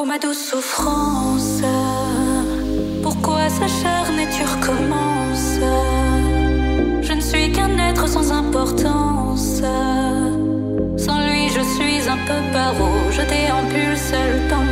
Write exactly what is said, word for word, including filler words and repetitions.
Oh ma douce souffrance, pourquoi s'acharner, tu recommences? Je ne suis qu'un être sans importance. Sans lui je suis un peu paro, je déambule seul dans